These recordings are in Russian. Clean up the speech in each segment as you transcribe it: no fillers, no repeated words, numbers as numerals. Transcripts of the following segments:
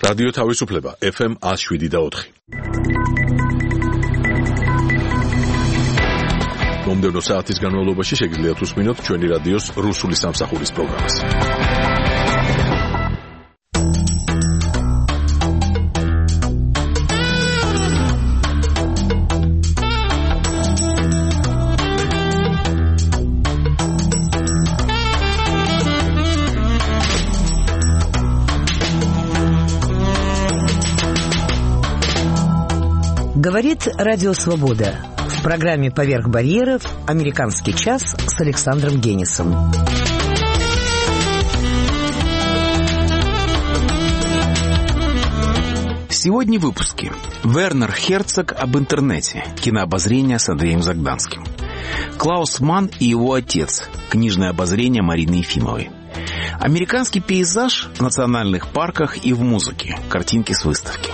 რადიო თავისუფლება FM 107.4. მომდევნო საათის განმავლობაში შეგიძლიათ უსმინოთ ჩვენი რადიოს რუსული სამსახურის პროგრამას. Говорит Радио Свобода. В программе «Поверх барьеров» «Американский час» с Александром Генисом. Сегодня в выпуске. Вернер Херцог об интернете. Кинообозрение с Андреем Загданским. Клаус Манн и его отец. Книжное обозрение Марины Ефимовой. Американский пейзаж в национальных парках и в музыке. Картинки с выставки.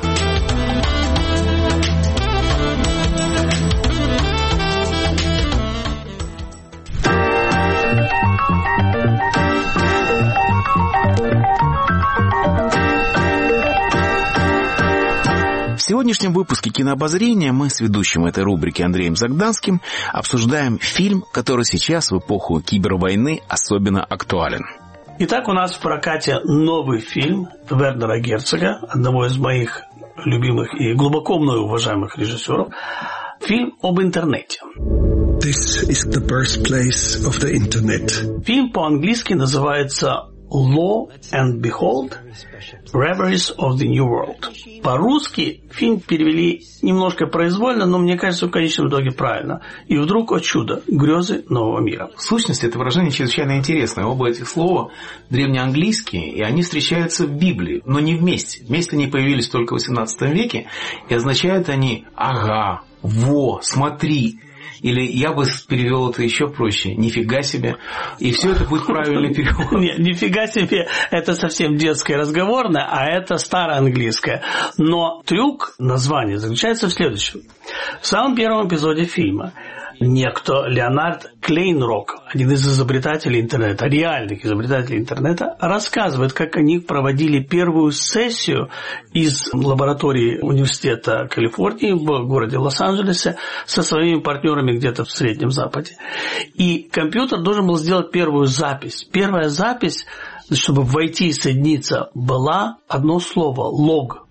В сегодняшнем выпуске «Кинообозрения» мы с ведущим этой рубрики Андреем Загданским обсуждаем фильм, который сейчас в эпоху кибервойны особенно актуален. Итак, у нас в прокате новый фильм Вернера Герцога, одного из моих любимых и глубоко мною уважаемых режиссеров. Фильм об интернете. This is the birthplace of the internet. Фильм по-английски называется Lo and Behold, Reveries of the New World. По-русски фильм перевели немножко произвольно, но мне кажется, в конечном итоге правильно. И вдруг, о чудо, грезы нового мира. В сущности, это выражение чрезвычайно интересное. Оба этих слова древнеанглийские, и они встречаются в Библии, но не вместе. Вместе они появились только в XVIII веке, и означают они «ага», «во», «смотри». Или я бы перевел это еще проще. Нифига себе. И все это будет правильный перевод. Нет, нифига себе. Это совсем детское разговорное, а это староанглийское. Но трюк названия заключается в следующем. В самом первом эпизоде фильма некто Леонард Клейнрок, один из изобретателей интернета, реальных изобретателей интернета, рассказывает, как они проводили первую сессию из лаборатории Университета Калифорнии в городе Лос-Анджелесе со своими партнерами где-то в Среднем Западе. И компьютер должен был сделать первую запись. Первая запись, чтобы войти и соединиться, была одно слово – log,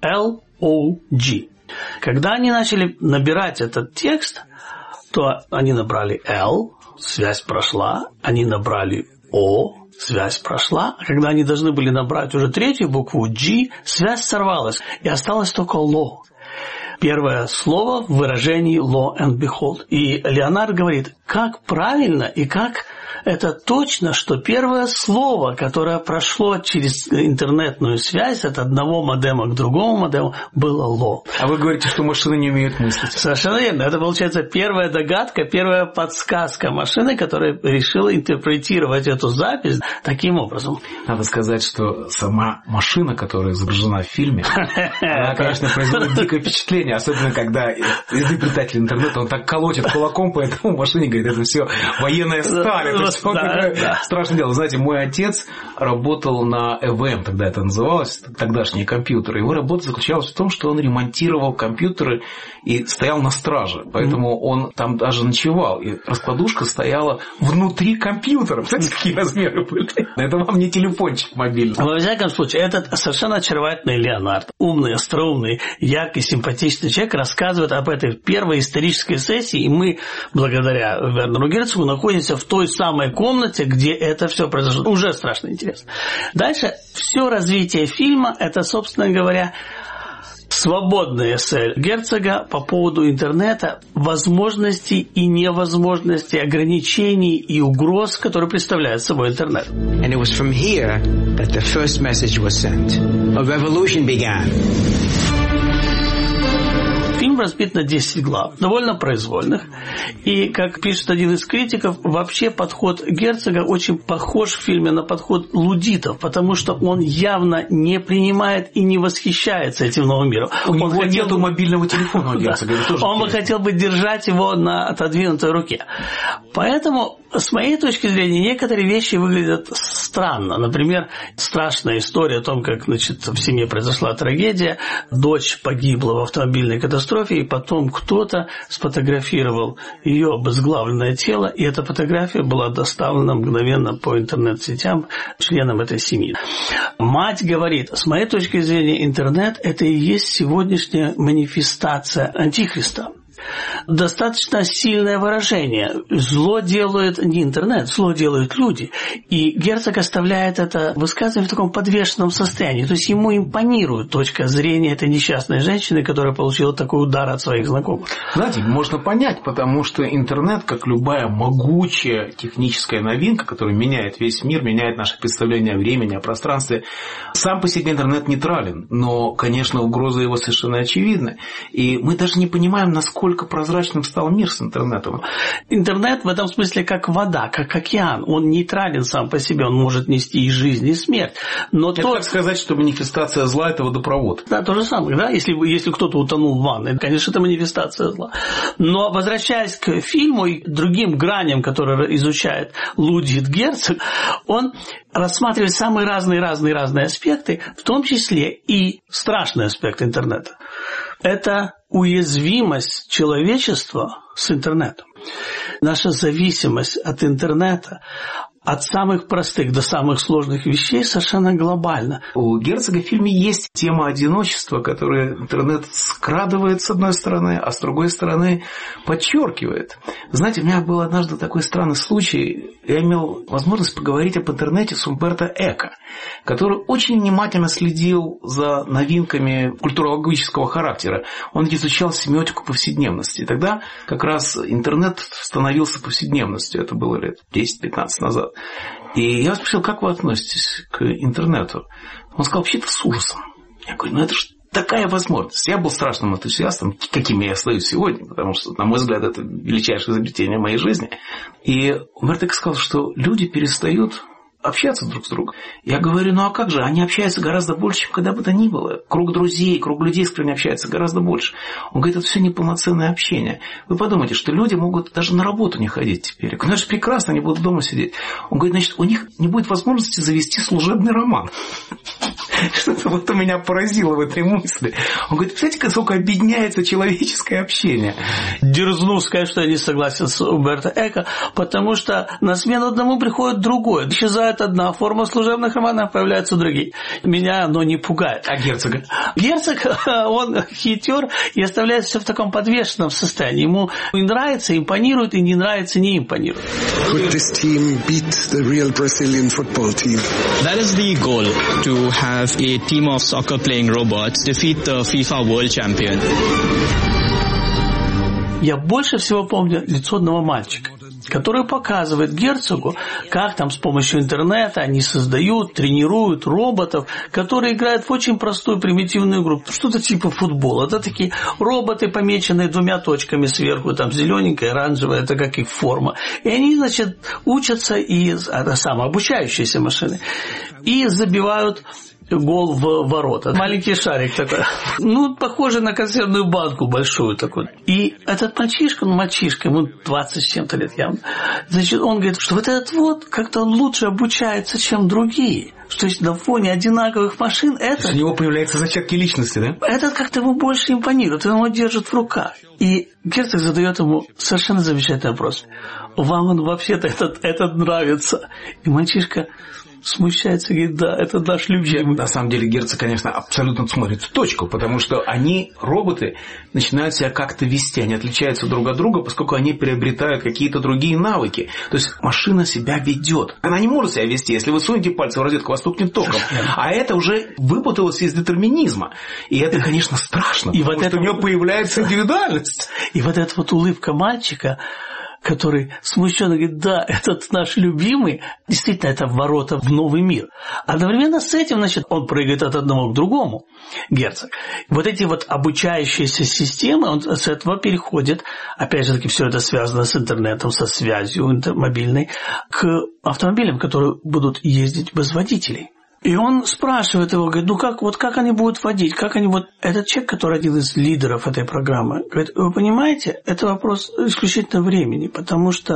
L-O-G. Когда они начали набирать этот текст, то они набрали L, связь прошла, они набрали O, связь прошла, а когда они должны были набрать уже третью букву G, связь сорвалась, и осталось только Lo. Первое слово в выражении Lo and Behold. И Леонард говорит, как правильно и как это точно, что первое слово, которое прошло через интернетную связь от одного модема к другому модему, было «ло». А вы говорите, что машины не умеют мыслить. Совершенно верно. Это, получается, первая догадка, первая подсказка машины, которая решила интерпретировать эту запись таким образом. Надо сказать, что сама машина, которая изображена в фильме, она, конечно, производит дикое впечатление, особенно когда изобретатель интернета, он так колотит кулаком по этому машине, говорит, это все военная сталь. Страшное дело. Знаете, мой отец работал на ЭВМ, тогда это называлось, тогдашние компьютеры. Его работа заключалась в том, что он ремонтировал компьютеры и стоял на страже. Поэтому он там даже ночевал. И раскладушка стояла внутри компьютера. Знаете, какие размеры были? Это вам не телефончик мобильный. Во всяком случае, этот совершенно очаровательный Леонард, умный, остроумный, яркий, симпатичный человек, рассказывает об этой первой исторической сессии. И мы, благодаря Вернеру Герцогу, находимся в той самой комнате, где это все произошло. Уже страшно интересно. Дальше все развитие фильма – это, собственно говоря, свободное эссе Герцога по поводу интернета, возможностей и невозможностей, ограничений и угроз, которые представляет собой интернет. And it was from here that the first message was sent. A revolution began. Фильм разбит на 10 глав, довольно произвольных. И, как пишет один из критиков, вообще подход Герцога очень похож в фильме на подход луддитов, потому что он явно не принимает и не восхищается этим новым миром. У него нету мобильного телефона у Герцога. Он бы хотел бы держать его на отодвинутой руке. Поэтому, с моей точки зрения, некоторые вещи выглядят странно. Например, страшная история о том, как, значит, в семье произошла трагедия, дочь погибла в автомобильной катастрофе, и потом кто-то сфотографировал ее обезглавленное тело, и эта фотография была доставлена мгновенно по интернет-сетям членам этой семьи. Мать говорит, с моей точки зрения, интернет – это и есть сегодняшняя манифестация Антихриста. Достаточно сильное выражение. Зло делает не интернет, зло делают люди. И Герцог оставляет это высказывание в таком подвешенном состоянии. То есть ему импонирует точка зрения этой несчастной женщины, которая получила такой удар от своих знакомых. Знаете, можно понять, потому что интернет, как любая могучая техническая новинка, которая меняет весь мир, меняет наше представление о времени, о пространстве, сам по себе интернет нейтрален. Но, конечно, угроза его совершенно очевидна. И мы даже не понимаем, насколько прозрачным стал мир с интернетом. Интернет в этом смысле как вода, как океан. Он нейтрален сам по себе, он может нести и жизнь, и смерть. Но это как сказать, что манифестация зла – это водопровод. Да, то же самое. Да? Если кто-то утонул в ванной, конечно, это манифестация зла. Но возвращаясь к фильму и другим граням, которые изучает Лудвиг Герцог, он рассматривает самые разные аспекты, в том числе и страшный аспект интернета. Это уязвимость человечества с интернетом. Наша зависимость от интернета, от самых простых до самых сложных вещей совершенно глобально. У Герцога в фильме есть тема одиночества, которую интернет скрадывает с одной стороны, а с другой стороны подчеркивает. Знаете, у меня был однажды такой странный случай. Я имел возможность поговорить об интернете с Умберто Эко, который очень внимательно следил за новинками культурологического характера. Он изучал семиотику повседневности. И тогда как раз интернет становился повседневностью. Это было лет 10-15 назад. И я спросил, как вы относитесь к интернету? Он сказал, вообще-то с ужасом. Я говорю, это же такая возможность. Я был страшным энтузиастом, каким я остаюсь сегодня, потому что, на мой взгляд, это величайшее изобретение моей жизни. И Умберто Эко сказал, что люди перестают общаться друг с другом. Я говорю, а как же? Они общаются гораздо больше, чем когда бы то ни было. Круг друзей, круг людей, с которыми общаются, гораздо больше. Он говорит, это все неполноценное общение. Вы подумайте, что люди могут даже на работу не ходить теперь. Я говорю, это же прекрасно, они будут дома сидеть. Он говорит, значит, у них не будет возможности завести служебный роман. Что-то вот меня поразило в этой мысли. Он говорит, представляете, сколько объединяется человеческое общение. Дерзну сказать, что я не согласен с Умберто Эко, потому что на смену одному приходит другое. Исчезает одна форма служебных романов, появляются другие. Меня оно не пугает. А Герцога? Герцог, он хитер и оставляет все в таком подвешенном состоянии. Ему и нравится, импонирует, и не нравится, не импонирует. Could this team beat the real Brazilian football team? That is the goal, to have a team of soccer-playing robots defeat the FIFA World Champion. Я больше всего помню лицо одного мальчика, который показывает Герцогу, как там с помощью интернета они создают, тренируют роботов, которые играют в очень простую примитивную игру. Что-то типа футбола. Это такие роботы, помеченные двумя точками сверху, там зелененькая, оранжевая, это как их форма. И они, значит, учатся, это самообучающиеся машины, и забивают гол в ворота. Маленький шарик такой. Похоже на консервную банку большую такую. И этот мальчишка, ему 20 с чем-то лет явно. Значит, он говорит, что вот этот вот как-то он лучше обучается, чем другие. Что есть на фоне одинаковых машин это... У него появляются зачатки личности, да? Этот как-то ему больше импонирует, он его держит в руках. И Герцог задает ему совершенно замечательный вопрос. Вам он вообще-то этот нравится? И мальчишка смущается, говорит, да, это наш любимый. На самом деле Герцог, конечно, абсолютно смотрит в точку, потому что они, роботы, начинают себя как-то вести, они отличаются друг от друга, поскольку они приобретают какие-то другие навыки. То есть машина себя ведет. Она не может себя вести, если вы сунете пальцы в розетку, вас стукнет током. А это уже выпуталось из детерминизма. И это, конечно, страшно, потому что у него появляется индивидуальность. И вот эта вот улыбка мальчика, который смущенно говорит, да, этот наш любимый, действительно, это ворота в новый мир. Одновременно с этим, значит, он прыгает от одного к другому, Герцог. Вот эти вот обучающиеся системы, он с этого переходит, опять же таки, все это связано с интернетом, со связью мобильной, к автомобилям, которые будут ездить без водителей. И он спрашивает его, говорит, как они будут водить, Этот человек, который один из лидеров этой программы, говорит, вы понимаете, это вопрос исключительно времени, потому что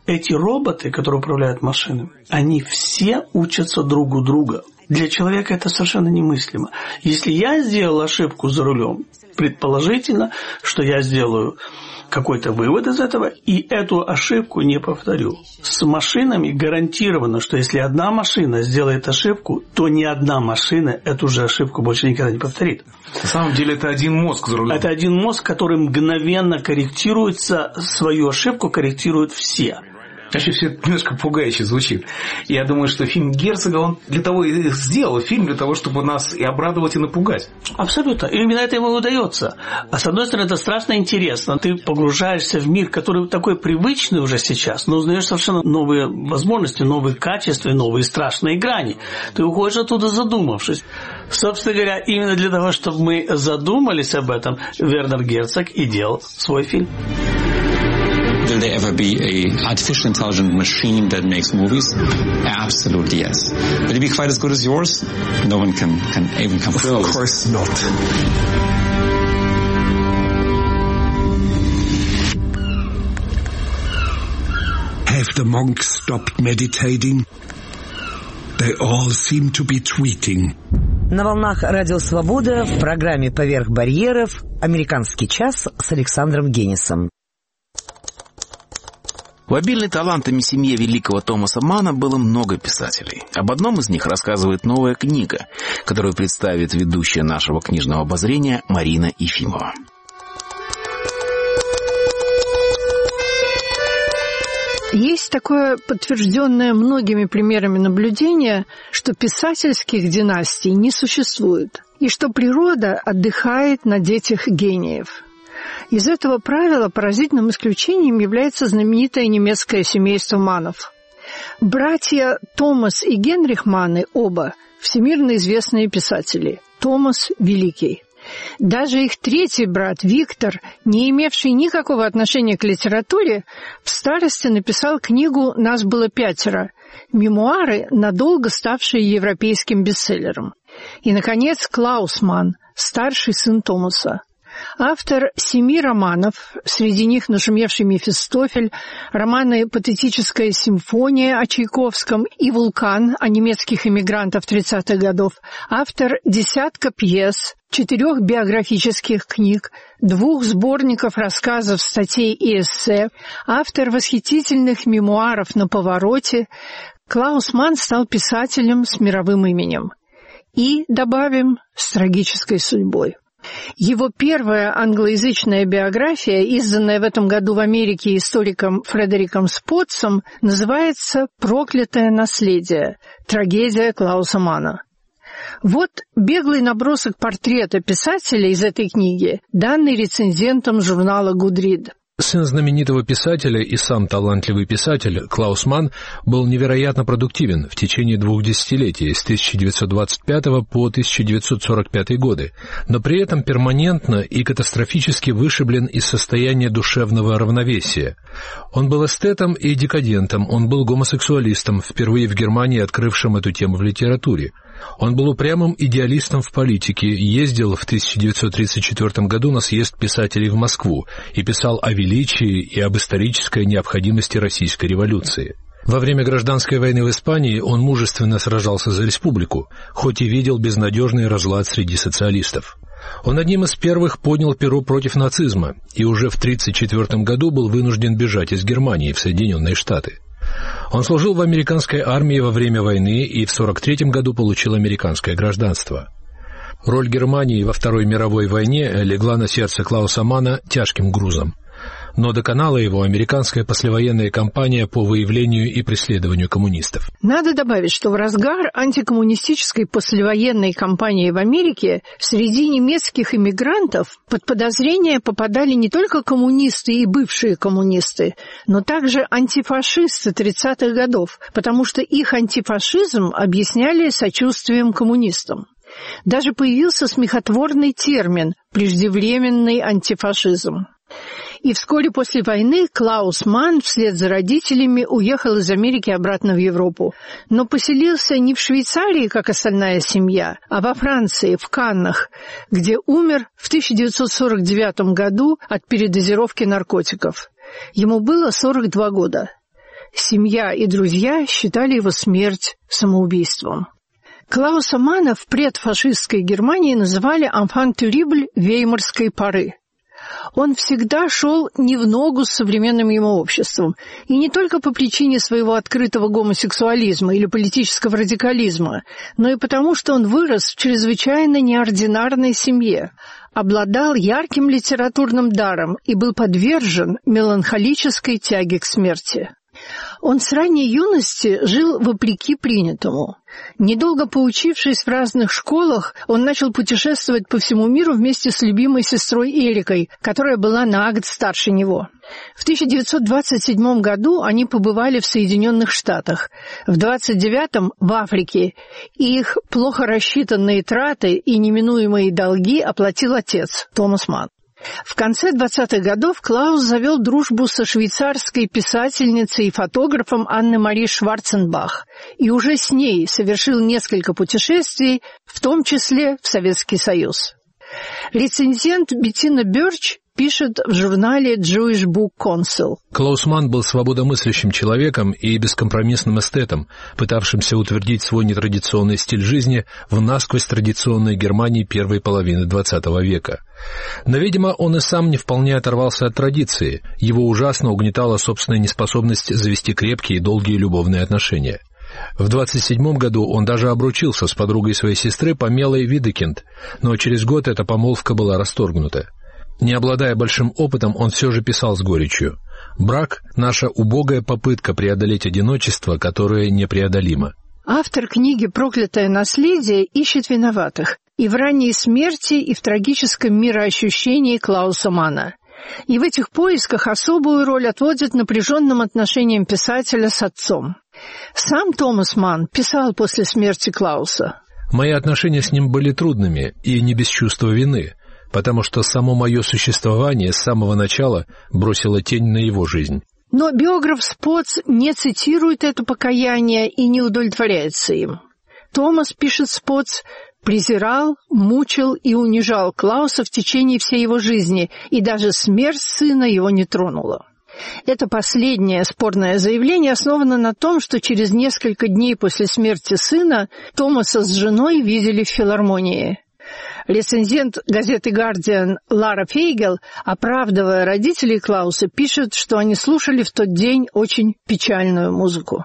Эти роботы, которые управляют машинами, они все учатся друг у друга. Для человека это совершенно немыслимо. Если я сделал ошибку за рулем, предположительно, что я сделаю какой-то вывод из этого и эту ошибку не повторю. С машинами гарантировано, что если одна машина сделает ошибку, то ни одна машина эту же ошибку больше никогда не повторит. На самом деле это один мозг за рулем. Это один мозг, который мгновенно корректируется, свою ошибку корректируют все. Вообще все это немножко пугающе звучит. Я думаю, что фильм Герцога, он для того и сделал фильм, для того, чтобы нас и обрадовать, и напугать. Абсолютно. И именно это ему удается. А с одной стороны, это страшно интересно. Ты погружаешься в мир, который такой привычный уже сейчас, но узнаешь совершенно новые возможности, новые качества, новые страшные грани. Ты уходишь оттуда задумавшись. Собственно говоря, именно для того, чтобы мы задумались об этом, Вернер Герцог и делал свой фильм. Will there ever be an artificial intelligent machine that makes movies? Absolutely yes. Will it be quite as good as yours? No one can even come close. Of course not. Have the monks stopped meditating? They all seem to be tweeting. На волнах Радио Свобода в программе «Поверх барьеров» «Американский час» с Александром Генисом. В обильной талантами семье великого Томаса Манна было много писателей. Об одном из них рассказывает новая книга, которую представит ведущая нашего книжного обозрения Марина Ефимова. Есть такое подтвержденное многими примерами наблюдение, что писательских династий не существует, и что природа отдыхает на детях гениев. Из этого правила поразительным исключением является знаменитое немецкое семейство Маннов. Братья Томас и Генрих Манны оба всемирно известные писатели. Томас – великий. Даже их третий брат Виктор, не имевший никакого отношения к литературе, в старости написал книгу «Нас было пятеро», мемуары, надолго ставшие европейским бестселлером. И, наконец, Клаус Манн, старший сын Томаса. Автор 7 романов, среди них нашумевший «Мефистофель», романы «Патетическая симфония» о Чайковском и «Вулкан» о немецких эмигрантах 30-х годов, автор десятка пьес, 4 биографических книг, 2 сборников рассказов, статей и эссе, автор восхитительных мемуаров «На повороте», Клаус Манн стал писателем с мировым именем. И, добавим, с трагической судьбой. Его первая англоязычная биография, изданная в этом году в Америке историком Фредериком Спотсом, называется «Проклятое наследие. Трагедия Клауса Манна». Вот беглый набросок портрета писателя из этой книги, данный рецензентом журнала Goodread. Сын знаменитого писателя и сам талантливый писатель Клаус Манн был невероятно продуктивен в течение 2 десятилетий, с 1925 по 1945 годы, но при этом перманентно и катастрофически вышиблен из состояния душевного равновесия. Он был эстетом и декадентом, он был гомосексуалистом, впервые в Германии открывшим эту тему в литературе. Он был упрямым идеалистом в политике, ездил в 1934 году на съезд писателей в Москву и писал о величии и об исторической необходимости российской революции. Во время гражданской войны в Испании он мужественно сражался за республику, хоть и видел безнадежный разлад среди социалистов. Он одним из первых поднял перо против нацизма и уже в 1934 году был вынужден бежать из Германии в Соединенные Штаты. Он служил в американской армии во время войны и в 1943 году получил американское гражданство. Роль Германии во Второй мировой войне легла на сердце Клауса Манна тяжким грузом. Но доконала его американская послевоенная кампания по выявлению и преследованию коммунистов. Надо добавить, что в разгар антикоммунистической послевоенной кампании в Америке среди немецких эмигрантов под подозрение попадали не только коммунисты и бывшие коммунисты, но также антифашисты 30-х годов, потому что их антифашизм объясняли сочувствием коммунистам. Даже появился смехотворный термин «преждевременный антифашизм». И вскоре после войны Клаус Манн вслед за родителями уехал из Америки обратно в Европу. Но поселился не в Швейцарии, как остальная семья, а во Франции, в Каннах, где умер в 1949 году от передозировки наркотиков. Ему было 42 года. Семья и друзья считали его смерть самоубийством. Клауса Манна в предфашистской Германии называли «enfant terrible» веймарской поры. Он всегда шел не в ногу с современным ему обществом, и не только по причине своего открытого гомосексуализма или политического радикализма, но и потому, что он вырос в чрезвычайно неординарной семье, обладал ярким литературным даром и был подвержен меланхолической тяге к смерти. Он с ранней юности жил вопреки принятому. Недолго поучившись в разных школах, он начал путешествовать по всему миру вместе с любимой сестрой Эрикой, которая была на год старше него. В 1927 году они побывали в Соединенных Штатах, в 1929 в Африке, и их плохо рассчитанные траты и неминуемые долги оплатил отец, Томас Манн. В конце 20-х годов Клаус завел дружбу со швейцарской писательницей и фотографом Анной-Мари Шварценбах и уже с ней совершил несколько путешествий, в том числе в Советский Союз. Рецензент Беттина Бёрч пишет в журнале Jewish Book Council. Клаус Манн был свободомыслящим человеком и бескомпромиссным эстетом, пытавшимся утвердить свой нетрадиционный стиль жизни в насквозь традиционной Германии первой половины XX века. Но, видимо, он и сам не вполне оторвался от традиции, его ужасно угнетала собственная неспособность завести крепкие и долгие любовные отношения. В 27 году он даже обручился с подругой своей сестры Памелой Видекинд, но через год эта помолвка была расторгнута. Не обладая большим опытом, он все же писал с горечью: «Брак — наша убогая попытка преодолеть одиночество, которое непреодолимо». Автор книги «Проклятое наследие» ищет виноватых и в ранней смерти, и в трагическом мироощущении Клауса Манна. И в этих поисках особую роль отводит напряженным отношениям писателя с отцом. Сам Томас Манн писал после смерти Клауса: «Мои отношения с ним были трудными и не без чувства вины, потому что само мое существование с самого начала бросило тень на его жизнь». Но биограф Спотс не цитирует это покаяние и не удовлетворяется им. Томас, пишет Спотс, презирал, мучил и унижал Клауса в течение всей его жизни, и даже смерть сына его не тронула. Это последнее спорное заявление основано на том, что через несколько дней после смерти сына Томаса с женой видели в филармонии. Рецензент газеты «Гардиан» Лара Фейгел, оправдывая родителей Клауса, пишет, что они слушали в тот день очень печальную музыку.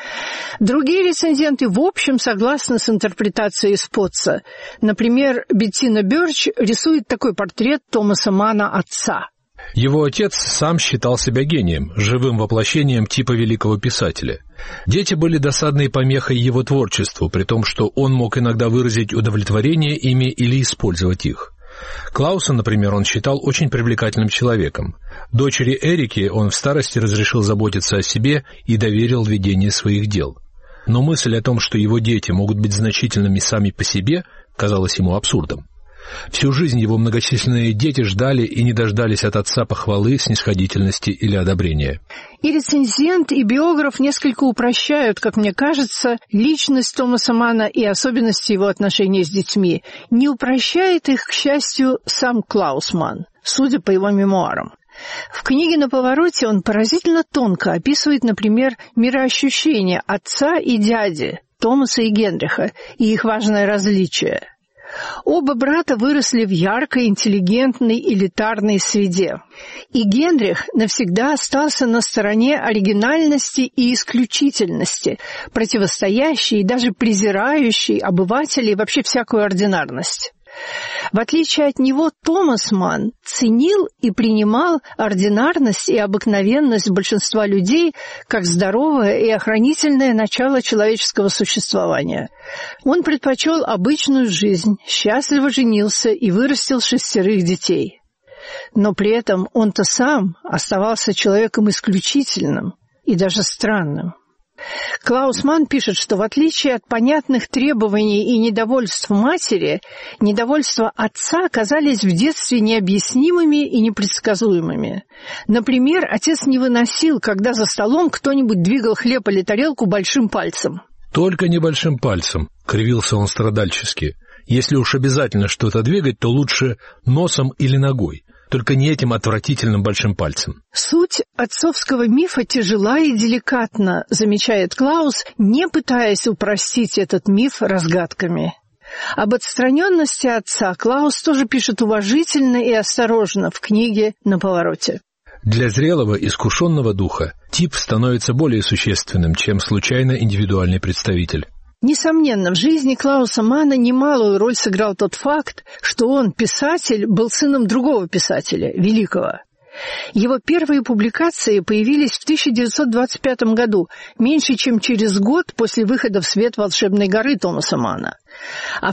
Другие рецензенты в общем согласны с интерпретацией Спотса. Например, Беттина Бёрч рисует такой портрет Томаса Манна отца. Его отец сам считал себя гением, живым воплощением типа великого писателя. Дети были досадной помехой его творчеству, при том, что он мог иногда выразить удовлетворение ими или использовать их. Клауса, например, он считал очень привлекательным человеком. Дочери Эрике он в старости разрешил заботиться о себе и доверил ведение своих дел. Но мысль о том, что его дети могут быть значительными сами по себе, казалась ему абсурдом. Всю жизнь его многочисленные дети ждали и не дождались от отца похвалы, снисходительности или одобрения. И рецензент, и биограф несколько упрощают, как мне кажется, личность Томаса Манна и особенности его отношений с детьми. Не упрощает их, к счастью, сам Клаус Манн, судя по его мемуарам. В книге «На повороте» он поразительно тонко описывает, например, мироощущения отца и дяди, Томаса и Генриха, и их важное различие. Оба брата выросли в яркой, интеллигентной, элитарной среде. И Генрих навсегда остался на стороне оригинальности и исключительности, противостоящей и даже презирающей обывателей вообще всякую ординарность. В отличие от него, Томас Манн ценил и принимал ординарность и обыкновенность большинства людей как здоровое и охранительное начало человеческого существования. Он предпочел обычную жизнь, счастливо женился и вырастил 6 детей. Но при этом он-то сам оставался человеком исключительным и даже странным. Клаус Манн пишет, что в отличие от понятных требований и недовольств матери, недовольства отца казались в детстве необъяснимыми и непредсказуемыми. Например, отец не выносил, когда за столом кто-нибудь двигал хлеб или тарелку большим пальцем. «Только небольшим пальцем», — кривился он страдальчески. «Если уж обязательно что-то двигать, то лучше носом или ногой. только не этим отвратительным большим пальцем. Суть отцовского мифа тяжела и деликатна, замечает Клаус, не пытаясь упростить этот миф разгадками. Об отстраненности отца Клаус тоже пишет уважительно и осторожно в книге «На повороте». Для зрелого, искушенного духа тип становится более существенным, чем случайно индивидуальный представитель. Несомненно, в жизни Клауса Манна немалую роль сыграл тот факт, что он, писатель, был сыном другого писателя, великого. Его первые публикации появились в 1925 году, меньше чем через год после выхода в свет «Волшебной горы» Томаса Манна. А в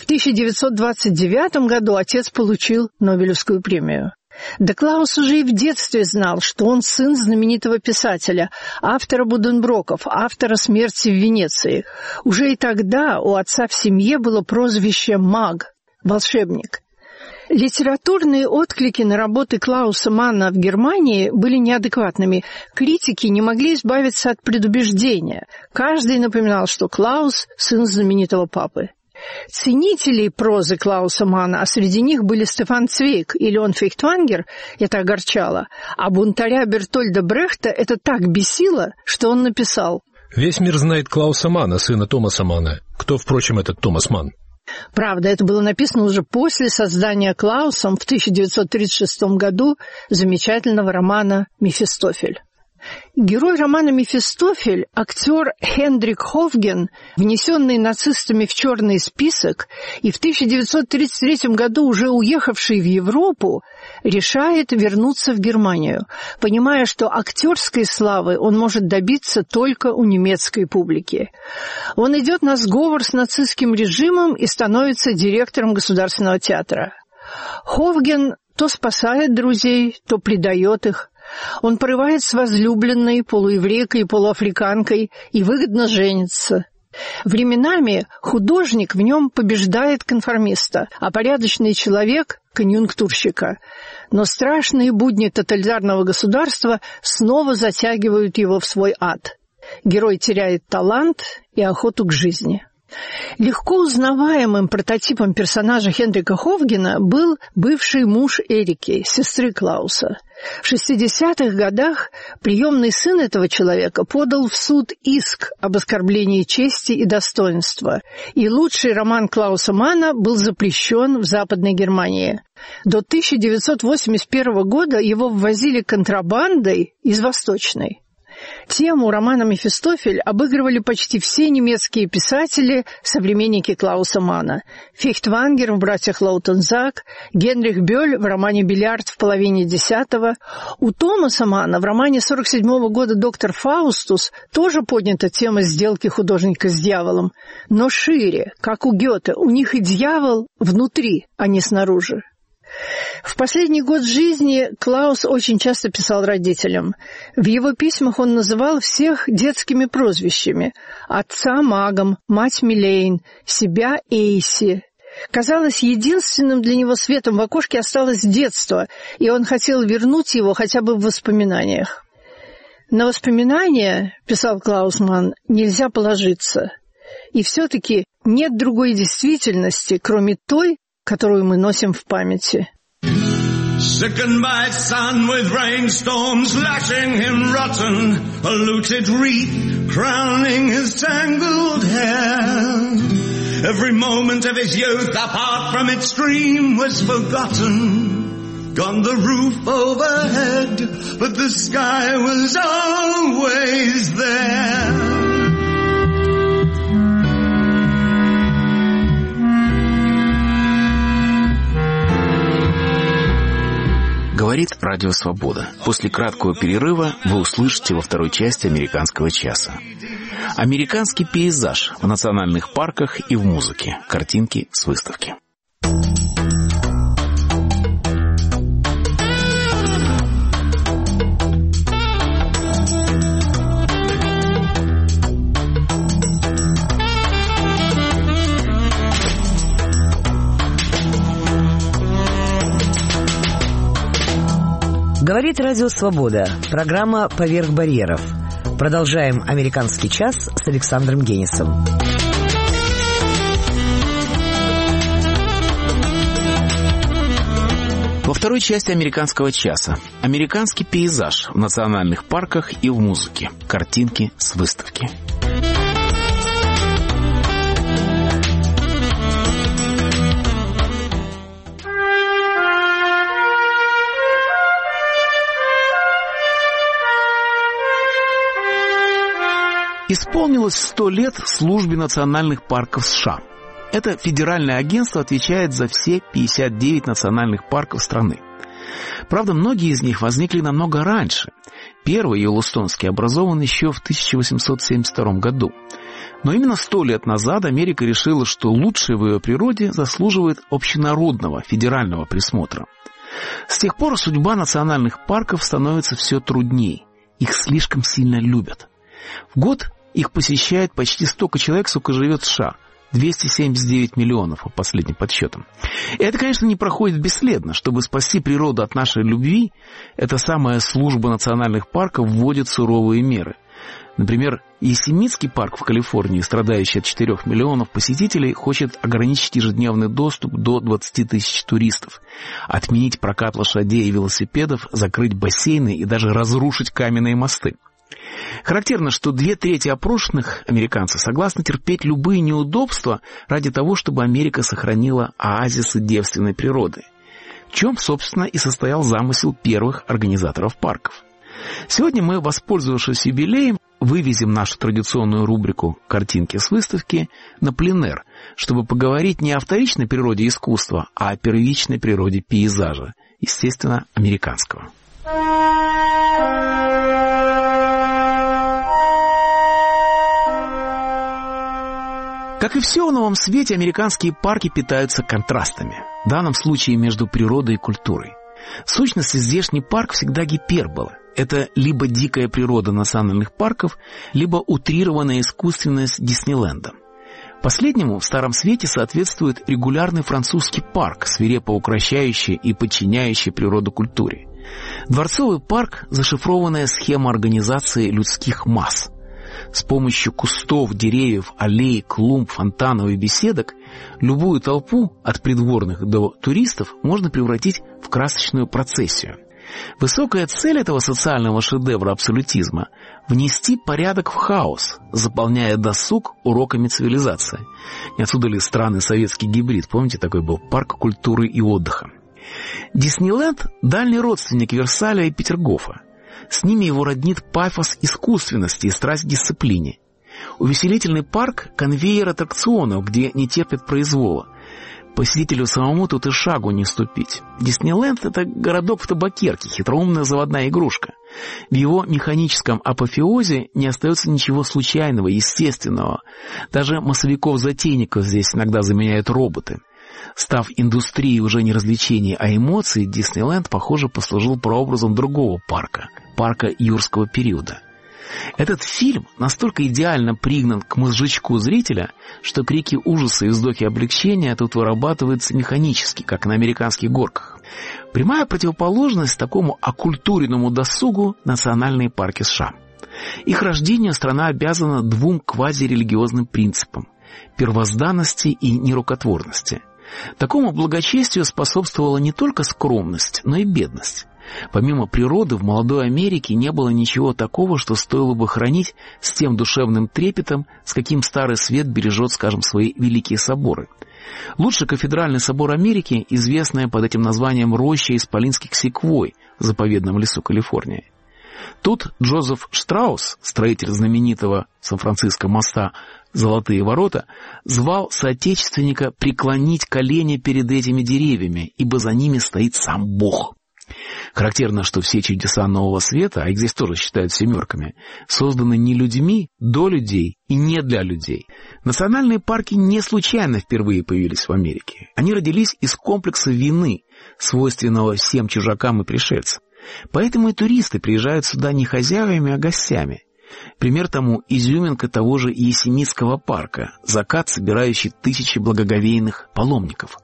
1929 году отец получил Нобелевскую премию. Да Клаус уже и в детстве знал, что он сын знаменитого писателя, автора «Буденброков», автора «Смерти в Венеции». Уже и тогда у отца в семье было прозвище «маг», «волшебник». Литературные отклики на работы Клауса Манна в Германии были неадекватными. Критики не могли избавиться от предубеждения. Каждый напоминал, что Клаус – сын знаменитого папы. Ценителей прозы Клауса Манна, а среди них были Стефан Цвейг и Леон Фейхтвангер, это огорчало, а бунтаря Бертольда Брехта это так бесило, что он написал: «Весь мир знает Клауса Манна, сына Томаса Манна. Кто, впрочем, этот Томас Манн?» Правда, это было написано уже после создания Клаусом в 1936 году замечательного романа «Мефистофель». Герой романа «Мефистофель», актер Хендрик Хофген, внесенный нацистами в черный список и в 1933 году уже уехавший в Европу, решает вернуться в Германию, понимая, что актерской славы он может добиться только у немецкой публики. Он идет на сговор с нацистским режимом и становится директором Государственного театра. Хофген то спасает друзей, то предает их. Он порывает с возлюбленной, полуеврейкой и полуафриканкой, и выгодно женится. Временами художник в нем побеждает конформиста, а порядочный человек – конъюнктурщика. Но страшные будни тоталитарного государства снова затягивают его в свой ад. Герой теряет талант и охоту к жизни. Легко узнаваемым прототипом персонажа Хендрика Хофгена был бывший муж Эрики, сестры Клауса. В 60-х годах приемный сын этого человека подал в суд иск об оскорблении чести и достоинства, и лучший роман Клауса Манна был запрещен в Западной Германии. До 1981 года его ввозили контрабандой из Восточной. Тему романа «Мефистофель» обыгрывали почти все немецкие писатели, современники Клауса Манна. Фейхтвангер в «Братьях Лаутензак», Генрих Бёль в романе «Бильярд» в половине X. У Томаса Манна в романе 1947 года «Доктор Фаустус» тоже поднята тема сделки художника с дьяволом. Но шире, как у Гёте, у них и дьявол внутри, а не снаружи. В последний год жизни Клаус очень часто писал родителям. В его письмах он называл всех детскими прозвищами: отца магом, мать Милейн, себя Эйси. Казалось, единственным для него светом в окошке осталось детство, и он хотел вернуть его хотя бы в воспоминаниях. «На воспоминания, — писал Клаус Манн, — нельзя положиться. И все-таки нет другой действительности, кроме той, которую мы носим в памяти». Sickened by sun with rainstorms lashing him rotten, a looted wreath crowning his tangled hair. Every moment of his youth apart from its dream was forgotten. Gone the roof overhead, but the sky was always there. Говорит Радио Свобода. После краткого перерыва вы услышите во второй части «Американского часа». Американский пейзаж в национальных парках и в музыке. Картинки с выставки. Говорит Радио Свобода. Программа «Поверх барьеров». Продолжаем «Американский час» с Александром Генисом. Во второй части «Американского часа» американский пейзаж в национальных парках и в музыке. Картинки с выставки. Исполнилось 100 лет службе национальных парков США. Это федеральное агентство отвечает за все 59 национальных парков страны. Правда, многие из них возникли намного раньше. Первый, Йеллоустонский, образован еще в 1872 году. Но именно 100 лет назад Америка решила, что лучшее в ее природе заслуживает общенародного федерального присмотра. С тех пор судьба национальных парков становится все труднее. Их слишком сильно любят. В год их посещает почти столько человек, сколько живет в США. 279 миллионов, по последним подсчетам. И это, конечно, не проходит бесследно. Чтобы спасти природу от нашей любви, эта самая служба национальных парков вводит суровые меры. Например, Йосемитский парк в Калифорнии, страдающий от 4 миллионов посетителей, хочет ограничить ежедневный доступ до 20 тысяч туристов, отменить прокат лошадей и велосипедов, закрыть бассейны и даже разрушить каменные мосты. Характерно, что 2/3 опрошенных американцев согласны терпеть любые неудобства ради того, чтобы Америка сохранила оазисы девственной природы, в чем, собственно, и состоял замысел первых организаторов парков. Сегодня мы, воспользовавшись юбилеем, вывезем нашу традиционную рубрику «Картинки с выставки» на пленэр, чтобы поговорить не о вторичной природе искусства, а о первичной природе пейзажа, естественно, американского. Как и все в новом свете, американские парки питаются контрастами, в данном случае между природой и культурой. В сущности, здешний парк всегда гипербола. Это либо дикая природа национальных парков, либо утрированная искусственность Диснейленда. Последнему в Старом Свете соответствует регулярный французский парк, свирепо укращающий и подчиняющий природу культуре. Дворцовый парк – зашифрованная схема организации людских масс. С помощью кустов, деревьев, аллей, клумб, фонтанов и беседок любую толпу, от придворных до туристов, можно превратить в красочную процессию. Высокая цель этого социального шедевра абсолютизма – внести порядок в хаос, заполняя досуг уроками цивилизации. И отсюда ли странный советский гибрид, помните, такой был парк культуры и отдыха. Диснейленд – дальний родственник Версаля и Петергофа. С ними его роднит пафос искусственности и страсть к дисциплине. Увеселительный парк – конвейер аттракционов, где не терпят произвола. Посетителю самому тут и шагу не ступить. Диснейленд – это городок в табакерке, хитроумная заводная игрушка. В его механическом апофеозе не остается ничего случайного, естественного. Даже массовиков-затейников здесь иногда заменяют роботы. Став индустрией уже не развлечений, а эмоций, Диснейленд, похоже, послужил прообразом другого парка – парка юрского периода. Этот фильм настолько идеально пригнан к мозжечку зрителя, что крики ужаса и вздохи облегчения тут вырабатываются механически, как на американских горках. Прямая противоположность такому оккультуренному досугу – национальные парки США. Их рождению страна обязана 2 квазирелигиозным принципам – первозданности и нерукотворности. Такому благочестию способствовала не только скромность, но и бедность. Помимо природы, в молодой Америке не было ничего такого, что стоило бы хранить с тем душевным трепетом, с каким Старый Свет бережет, скажем, свои великие соборы. Лучше кафедральный собор Америки, известная под этим названием роща исполинских секвой в заповедном лесу Калифорнии. Тут Джозеф Штраус, строитель знаменитого Сан-Франциско моста «Золотые ворота», звал соотечественника преклонить колени перед этими деревьями, ибо за ними стоит сам Бог. Характерно, что все чудеса Нового Света, а их здесь тоже считают семерками, созданы не людьми, до людей и не для людей. Национальные парки не случайно впервые появились в Америке. Они родились из комплекса вины, свойственного всем чужакам и пришельцам. Поэтому и туристы приезжают сюда не хозяевами, а гостями. Пример тому изюминка того же Йосемитского парка, закат, собирающий тысячи благоговейных паломников.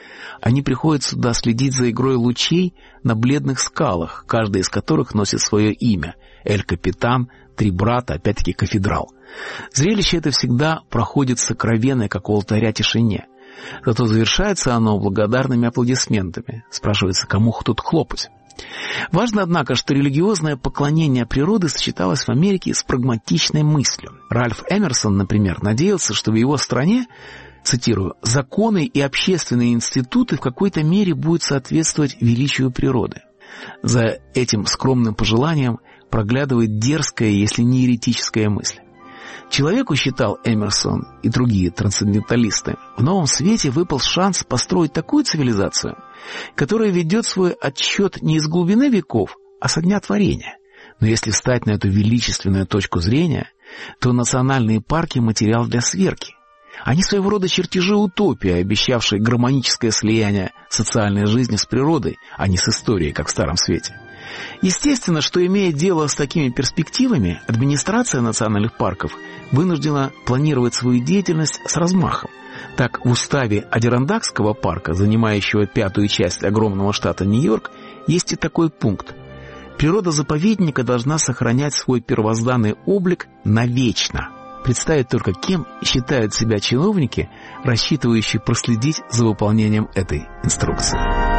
Они приходят сюда следить за игрой лучей на бледных скалах, каждая из которых носит свое имя – Эль-Капитан, 3 брата, опять-таки кафедрал. Зрелище это всегда проходит в сокровенной, как у алтаря, тишине. Зато завершается оно благодарными аплодисментами. Спрашивается, кому тут хлопать? Важно, однако, что религиозное поклонение природы сочеталось в Америке с прагматичной мыслью. Ральф Эмерсон, например, надеялся, что в его стране, цитирую, «законы и общественные институты в какой-то мере будут соответствовать величию природы». За этим скромным пожеланием проглядывает дерзкая, если не еретическая мысль. Человеку, считал Эмерсон и другие трансценденталисты, в новом свете выпал шанс построить такую цивилизацию, которая ведет свой отсчет не из глубины веков, а со дня творения. Но если встать на эту величественную точку зрения, то национальные парки – материал для сверки. Они своего рода чертежи утопии, обещавшие гармоническое слияние социальной жизни с природой, а не с историей, как в Старом Свете. Естественно, что, имея дело с такими перспективами, администрация национальных парков вынуждена планировать свою деятельность с размахом. Так, в уставе Адирондакского парка, занимающего 5-ю часть огромного штата Нью-Йорк, есть и такой пункт. Природа заповедника должна сохранять свой первозданный облик навечно. Представить только, кем считают себя чиновники, рассчитывающие проследить за выполнением этой инструкции.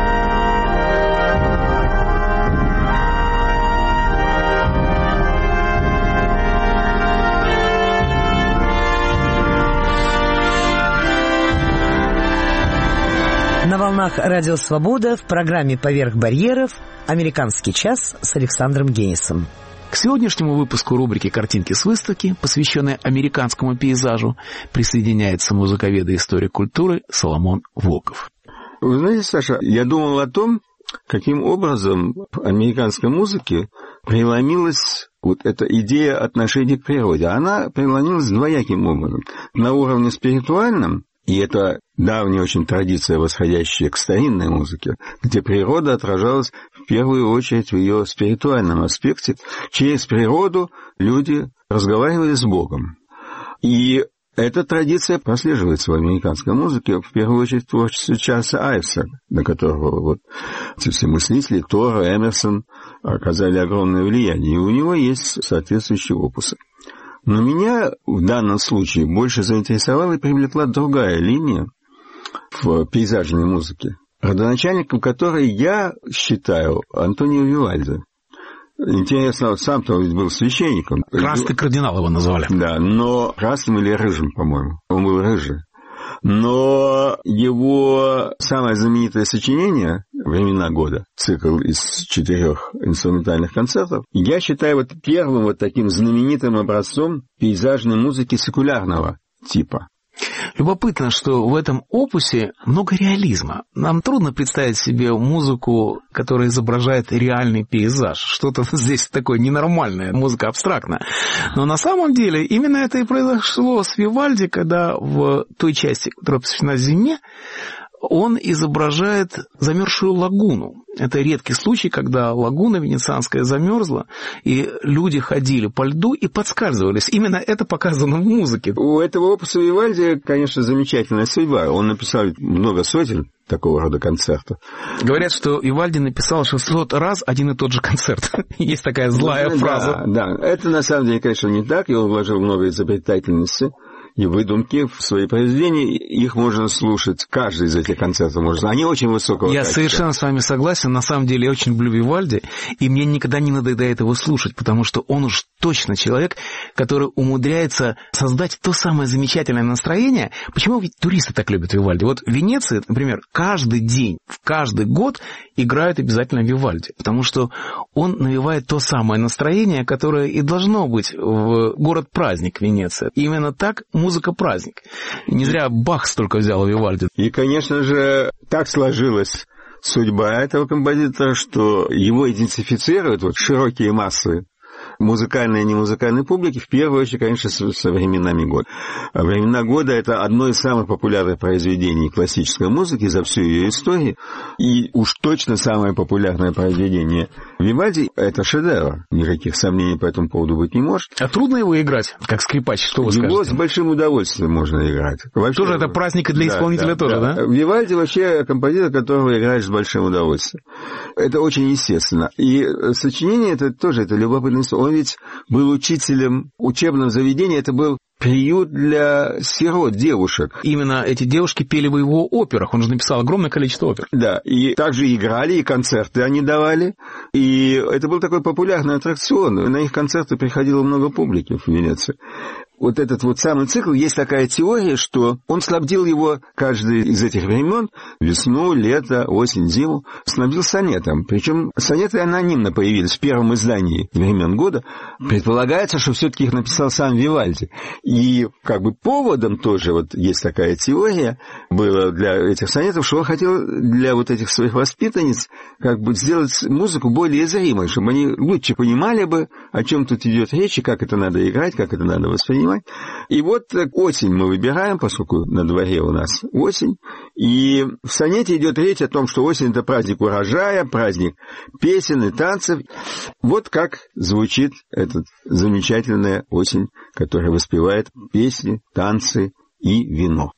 На волнах «Радио Свобода» в программе «Поверх барьеров» «Американский час» с Александром Генисом. К сегодняшнему выпуску рубрики «Картинки с выставки», посвященной американскому пейзажу, присоединяется музыковед и историк культуры Соломон Волков. Вы знаете, Саша, я думал о том, каким образом в американской музыке преломилась вот эта идея отношения к природе. Она преломилась двояким образом. На уровне спиритуальном, и это давняя очень традиция, восходящая к старинной музыке, где природа отражалась в первую очередь в ее спиритуальном аспекте. Через природу люди разговаривали с Богом. И эта традиция прослеживается в американской музыке, в первую очередь в творчестве Чарльза Айвса, на которого вот эти все мыслители, Тора, Эмерсон оказали огромное влияние. И у него есть соответствующие опусы. Но меня в данном случае больше заинтересовала и привлекла другая линия в пейзажной музыке, родоначальником которой я считаю Антонио Вивальди. Интересно, сам-то он был священником. Красный кардинал его назвали. Да, но красным или рыжим, по-моему. Он был рыжий. Но его самое знаменитое сочинение «Времена года», цикл из 4 инструментальных концертов, я считаю вот первым вот таким знаменитым образцом пейзажной музыки секулярного типа. Любопытно, что в этом опусе много реализма. Нам трудно представить себе музыку, которая изображает реальный пейзаж. Что-то здесь такое ненормальное, музыка абстрактная. Но на самом деле именно это и произошло с Вивальди, когда в той части, которая посвящена зиме, он изображает замерзшую лагуну. Это редкий случай, когда лагуна венецианская замерзла, и люди ходили по льду и подскальзывались. Именно это показано в музыке. У этого опуса Вивальди, конечно, замечательная судьба. Он написал много сотен такого рода концертов. Говорят, что Вивальди написал 600 раз один и тот же концерт. Есть такая злая фраза. Да, это на самом деле, конечно, не так. И он вложил много изобретательности и выдумки в свои произведения. Их можно слушать, каждый из этих концертов можно. Они очень высокого качества. Я совершенно с вами согласен. На самом деле я очень люблю Вивальди, и мне никогда не надоедает его слушать, потому что он уж точно человек, который умудряется создать то самое замечательное настроение. Почему ведь туристы так любят Вивальди? Вот в Венеции, например, каждый день, в каждый год играют обязательно Вивальди, потому что он навевает то самое настроение, которое и должно быть в город-праздник Венеция. И именно так музыка-праздник. Не зря Бах столько взял Вивальди. И, конечно же, так сложилась судьба этого композитора, что его идентифицируют вот широкие массы музыкальной и немузыкальной публики, в первую очередь, конечно, со временами года. А «Времена года» — это одно из самых популярных произведений классической музыки за всю ее историю. И уж точно самое популярное произведение Вивальди — это шедевр. Никаких сомнений по этому поводу быть не может. А трудно его играть, как скрипач? Что вы скажете? Его с большим удовольствием можно играть. Вообще, тоже это праздник и для исполнителя тоже, да? Вивальди вообще композитор, которого играешь с большим удовольствием. Это очень естественно. И сочинение это тоже, это любопытно. Он ведь был учителем учебного заведения, это был приют для сирот, девушек. Именно эти девушки пели в его операх. Он же написал огромное количество опер. Да, и также играли, и концерты они давали. И это был такой популярный аттракцион. На их концерты приходило много публики в Венеции. Вот этот вот самый цикл, есть такая теория, что он снабдил его каждый из этих времен, весну, лето, осень, зиму, снабдил сонетом. Причем сонеты анонимно появились в первом издании времен года. Предполагается, что все-таки их написал сам Вивальди. И как бы поводом тоже, вот есть такая теория, было для этих сонетов, что он хотел для вот этих своих воспитанниц как бы сделать музыку более зримой, чтобы они лучше понимали бы, о чем тут идет речь, и как это надо играть, как это надо воспринимать. И вот осень мы выбираем, поскольку на дворе у нас осень, и в сонете идет речь о том, что осень — это праздник урожая, праздник песен и танцев. Вот как звучит эта замечательная осень, которая воспевает песни, танцы и вино.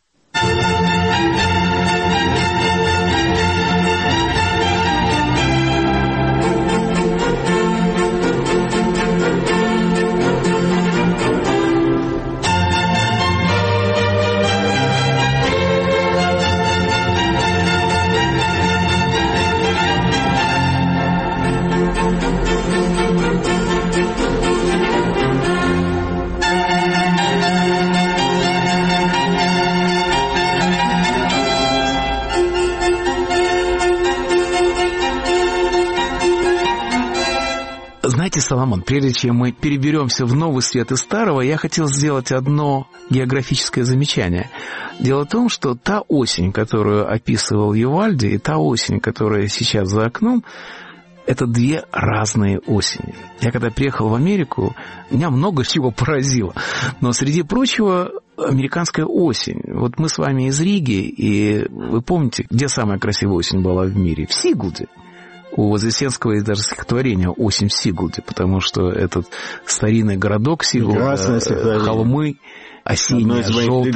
Знаете, Соломон, прежде чем мы переберемся в новый свет из старого, я хотел сделать одно географическое замечание. Дело в том, что та осень, которую описывал Вивальди, и та осень, которая сейчас за окном, это две разные осени. Я когда приехал в Америку, меня много чего поразило. Но среди прочего, американская осень. Вот мы с вами из Риги, и вы помните, где самая красивая осень была в мире? В Сигулде. У Вознесенского есть даже стихотворение «Осень в Сигулде», потому что этот старинный городок Сигулда, холмы, осенняя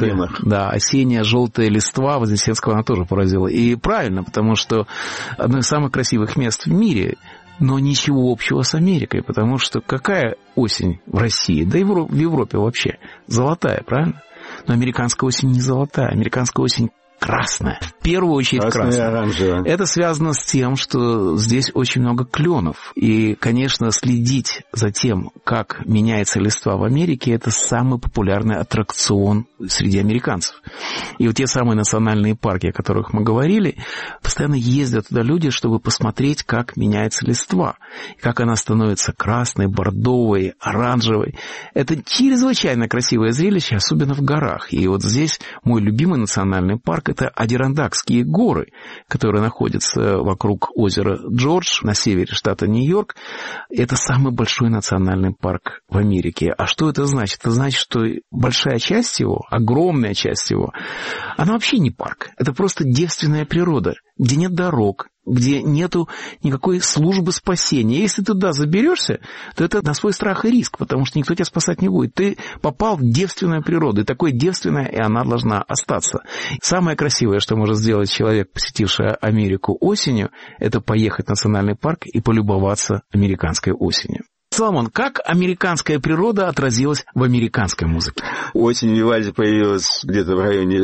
желтая листва Вознесенского, она тоже поразила. И правильно, потому что одно из самых красивых мест в мире, но ничего общего с Америкой, потому что какая осень в России, да и в Европе вообще, золотая, правильно? Но американская осень не золотая, американская осень красная. В первую очередь красная. Это связано с тем, что здесь очень много кленов. И, конечно, следить за тем, как меняется листва в Америке, это самый популярный аттракцион среди американцев. И вот те самые национальные парки, о которых мы говорили, постоянно ездят туда люди, чтобы посмотреть, как меняется листва. Как она становится красной, бордовой, оранжевой. Это чрезвычайно красивое зрелище, особенно в горах. И вот здесь мой любимый национальный парк — это Адирондакские горы, которые находятся вокруг озера Джордж на севере штата Нью-Йорк. Это самый большой национальный парк в Америке. А что это значит? Это значит, что большая часть его, огромная часть его, она вообще не парк. Это просто девственная природа, где нет дорог, где нету никакой службы спасения. Если ты туда заберешься, то это на свой страх и риск, потому что никто тебя спасать не будет. Ты попал в девственную природу, и такое девственное, и она должна остаться. Самое красивое, что может сделать человек, посетивший Америку осенью, это поехать в национальный парк и полюбоваться американской осенью. Соломон, как американская природа отразилась в американской музыке? Осень Вивальди появилась где-то в районе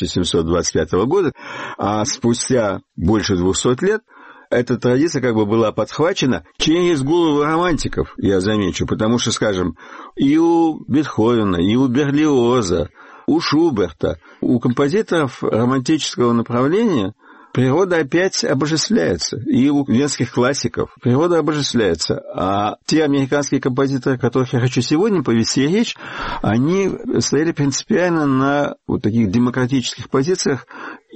1725 года, а спустя больше 200 лет эта традиция как бы была подхвачена через голову романтиков, я замечу, потому что, скажем, и у Бетховена, и у Берлиоза, у Шуберта, у композиторов романтического направления природа опять обожествляется. И у венских классиков природа обожествляется. А те американские композиторы, о которых я хочу сегодня повести речь, они стояли принципиально на вот таких демократических позициях.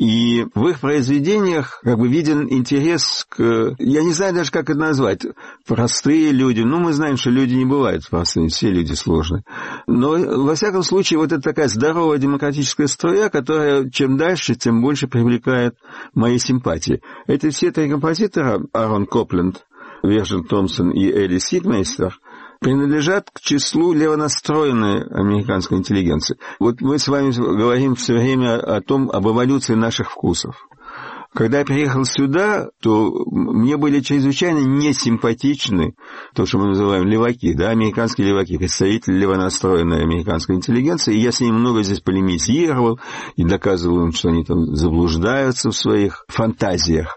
И в их произведениях как бы виден интерес к... Я не знаю даже, как это назвать. Простые люди. Ну, мы знаем, что люди не бывают простые, все люди сложные. Но, во всяком случае, вот это такая здоровая демократическая струя, которая чем дальше, тем больше привлекает мои симпатии. Это все три композитора, Аарон Копленд, Вирджин Томпсон и Элли Сидмейстер, принадлежат к числу левонастроенной американской интеллигенции. Вот мы с вами говорим все время об эволюции наших вкусов. Когда я приехал сюда, то мне были чрезвычайно несимпатичны то, что мы называем леваки, да, американские леваки, представители левонастроенной американской интеллигенции, и я с ними много здесь полемизировал и доказывал им, что они там заблуждаются в своих фантазиях.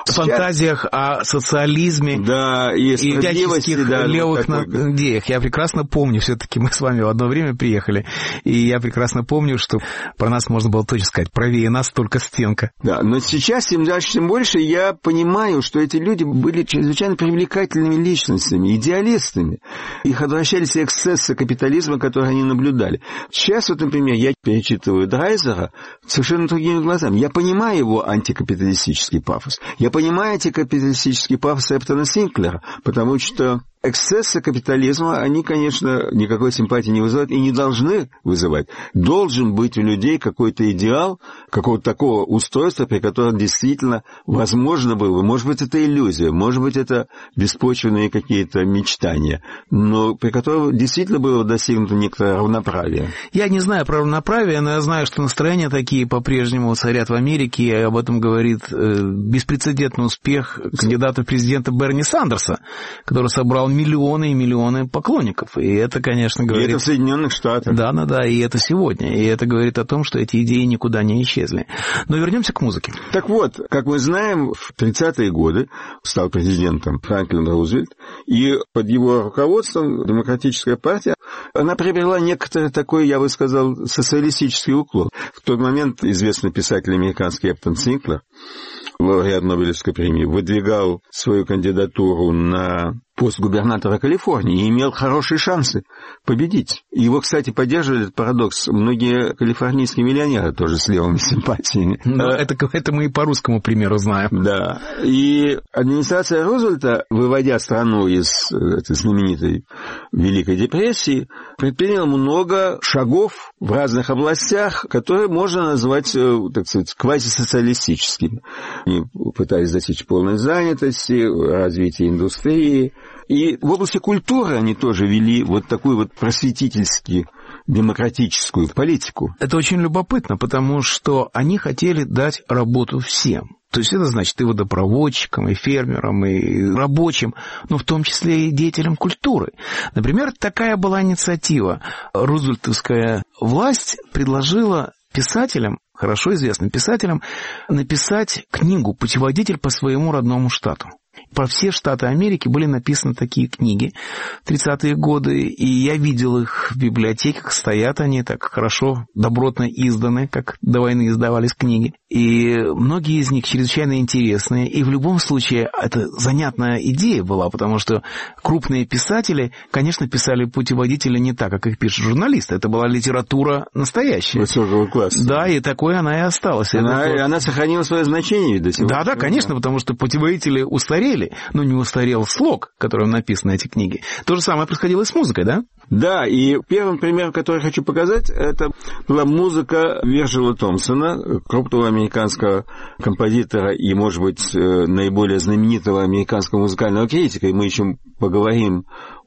О социализме, да, и всяческих левых идеях. Я прекрасно помню, все-таки мы с вами в одно время приехали, и я прекрасно помню, что про нас можно было точно сказать, правее нас только стенка. Да, но сейчас, тем дальше, тем больше, я понимаю, что эти люди были чрезвычайно привлекательными личностями, идеалистами. Их отвращали все эксцессы капитализма, которые они наблюдали. Сейчас, вот, например, я перечитываю Драйзера совершенно другими глазами. Я понимаю его антикапиталистический пафос. Я понимаю антикапиталистический пафос Эптона Синклера, потому что эксцессы капитализма, они, конечно, никакой симпатии не вызывают и не должны вызывать. Должен быть у людей какой-то идеал, какого-то такого устройства, при котором действительно возможно было, может быть, это иллюзия, может быть, это беспочвенные какие-то мечтания, но при котором действительно было достигнуто некоторое равноправие. Я не знаю про равноправие, но я знаю, что настроения такие по-прежнему царят в Америке, и об этом говорит беспрецедентный успех кандидата в президенты Берни Сандерса, который собрал миллионы и миллионы поклонников. И это, конечно, говорит... И это в Соединенных Штатах. Да, и это сегодня. И это говорит о том, что эти идеи никуда не исчезли. Но вернемся к музыке. Так вот, как мы знаем, в 30-е годы стал президентом Франклин Рузвельт, и под его руководством Демократическая партия, она приобрела некоторый такой, я бы сказал, социалистический уклон. В тот момент известный писатель американский Эптон Синклер, лауреат Нобелевской премии, выдвигал свою кандидатуру на пост губернатора Калифорнии и имел хорошие шансы победить. Его, кстати, поддерживали, этот парадокс, многие калифорнийские миллионеры тоже с левыми симпатиями. Но это мы и по русскому примеру знаем. Да. И администрация Рузвельта, выводя страну из этой знаменитой Великой депрессии, предприняла много шагов в разных областях, которые можно назвать, так сказать, квазисоциалистическими. Они пытались достичь полной занятости, развития индустрии. И в области культуры они тоже вели вот такую вот просветительскую, демократическую политику. Это очень любопытно, потому что они хотели дать работу всем. То есть это значит и водопроводчикам, и фермерам, и рабочим, но в том числе и деятелям культуры. Например, такая была инициатива. Рузвельтовская власть предложила писателям, хорошо известным писателям, написать книгу «Путеводитель по своему родному штату». Про все штаты Америки были написаны такие книги в 30-е годы, и я видел их в библиотеках, стоят они так хорошо, добротно изданы, как до войны издавались книги. И многие из них чрезвычайно интересные, и в любом случае это занятная идея была, потому что крупные писатели, конечно, писали путеводители не так, как их пишут журналисты, это была литература настоящая. Высокого класса. Да, и такой она и осталась. Она сохранила свое значение до сих пор. Да, конечно, потому что путеводители устарели, но не устарел слог, которым написаны эти книги. То же самое происходило и с музыкой, да? Да, и первым примером, который хочу показать, это была музыка Вирджила Томпсона, крупного американского композитора и, может быть, наиболее знаменитого американского музыкального критика, и мы еще поговорим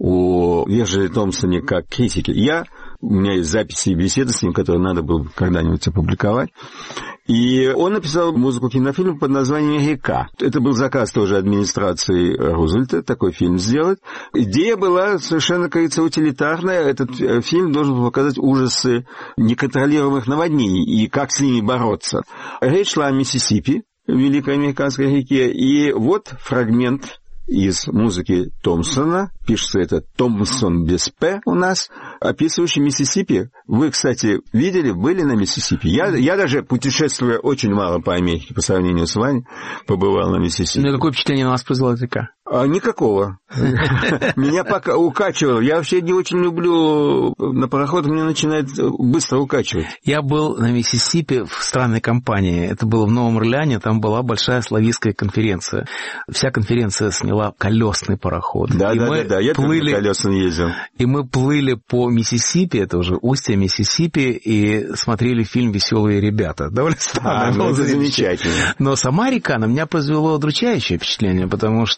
о Вирджиле Томпсоне как критике. У меня есть записи и беседы с ним, которые надо было когда-нибудь опубликовать. И он написал музыку кинофильма под названием «Река». Это был заказ тоже администрации Рузвельта, такой фильм сделать. Идея была совершенно, как говорится, утилитарная. Этот фильм должен был показать ужасы неконтролируемых наводнений и как с ними бороться. Речь шла о Миссисипи, великой американской реке, и вот фрагмент из музыки Томпсона, пишется это Томпсон без «п» у нас, описывающий Миссисипи. Вы, кстати, видели, были на Миссисипи? Я даже, путешествуя очень мало по Америке, по сравнению с вами, побывал на Миссисипи. Ну, какое впечатление на вас произвела река? Никакого. Меня пока укачивало. Я вообще не очень люблю на пароход, меня начинает быстро укачивать. Я был на Миссисипи в странной компании. Это было в Новом Орлеане, там была большая славистская конференция. Вся конференция сняла колесный пароход. Да, я тоже колесный ездил. И мы плыли по Миссисипи, это уже устье Миссисипи, и смотрели фильм «Веселые ребята». Довольно странно. Это замечательно. Но сама река на меня произвела удручающее впечатление, потому что она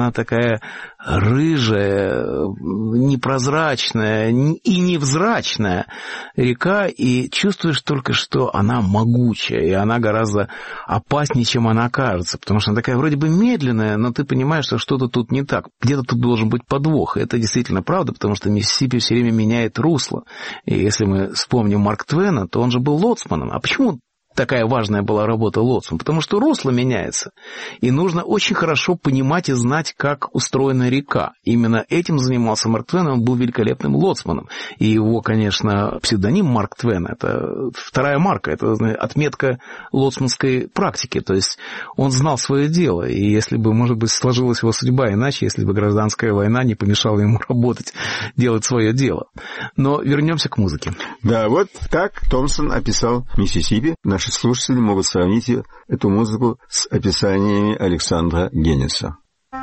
она такая рыжая, непрозрачная и невзрачная река, и чувствуешь только, что она могучая, и она гораздо опаснее, чем она кажется, потому что она такая вроде бы медленная, но ты понимаешь, что что-то тут не так, где-то тут должен быть подвох, и это действительно правда, потому что Миссисипи все время меняет русло, и если мы вспомним Марк Твена, то он же был лоцманом, а почему такая важная была работа лоцмана? Потому что русло меняется, и нужно очень хорошо понимать и знать, как устроена река. Именно этим занимался Марк Твен, он был великолепным лоцманом. И его, конечно, псевдоним Марк Твен, это вторая марка, это отметка лоцманской практики, то есть он знал свое дело, и если бы, может быть, сложилась его судьба иначе, если бы гражданская война не помешала ему работать, делать свое дело. Но вернемся к музыке. Да, вот так Томпсон описал Миссисипи. Наши слушатели могут сравнить эту музыку с описаниями Александра Генниса.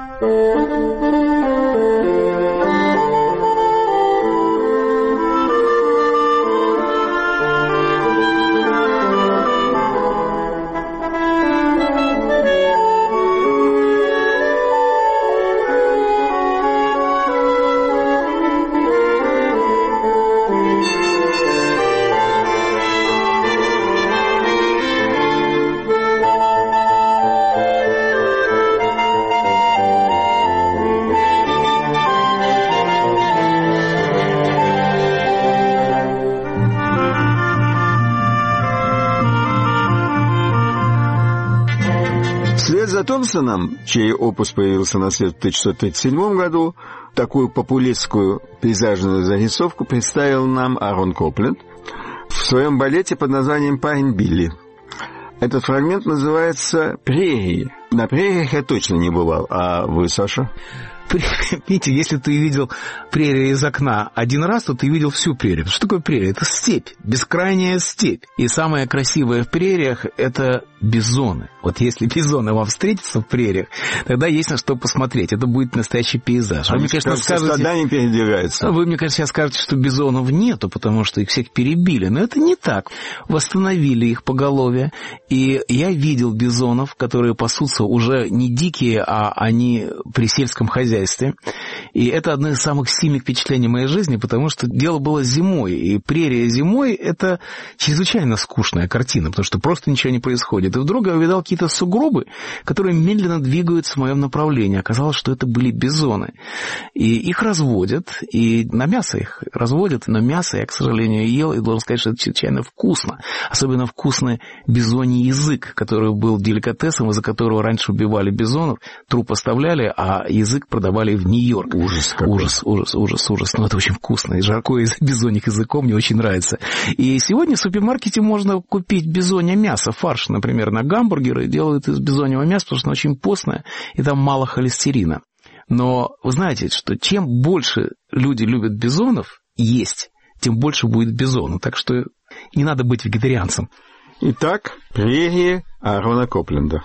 За Томпсоном, чей опус появился на свет в 1937 году, такую популистскую пейзажную зарисовку представил нам Аарон Копленд в своем балете под названием «Парень Билли». Этот фрагмент называется «Прерии». На прериях я точно не бывал. А вы, Саша? Видите, если ты видел прерию из окна один раз, то ты видел всю прерию. Что такое прерия? Это степь, бескрайняя степь. И самое красивое в прериях – это бизоны. Вот если бизоны вам встретятся в прериях, тогда есть на что посмотреть. Это будет настоящий пейзаж. Вы, мне кажется, сейчас скажете, что бизонов нету, потому что их всех перебили. Но это не так. Восстановили их поголовье. И я видел бизонов, которые пасутся уже не дикие, а они при сельском хозяйстве. И это одно из самых сильных впечатлений моей жизни, потому что дело было зимой, и прерия зимой – это чрезвычайно скучная картина, потому что просто ничего не происходит. И вдруг я увидал какие-то сугробы, которые медленно двигаются в моем направлении. Оказалось, что это были бизоны. И их разводят, и на мясо их разводят, но мясо я, к сожалению, ел, и должен сказать, что это чрезвычайно вкусно. Особенно вкусный бизоний язык, который был деликатесом, из-за которого раньше убивали бизонов, труп оставляли, а язык продавали в Нью-Йорк. Ужас. Но это очень вкусно. И жаркое из бизоньих языком мне очень нравится. И сегодня в супермаркете можно купить бизонье мясо, фарш, например, на гамбургеры, делают из бизоньего мяса, потому что оно очень постное, и там мало холестерина. Но вы знаете, что чем больше люди любят бизонов есть, тем больше будет бизонов. Так что не надо быть вегетарианцем. Итак, прерии Аарона Копленда.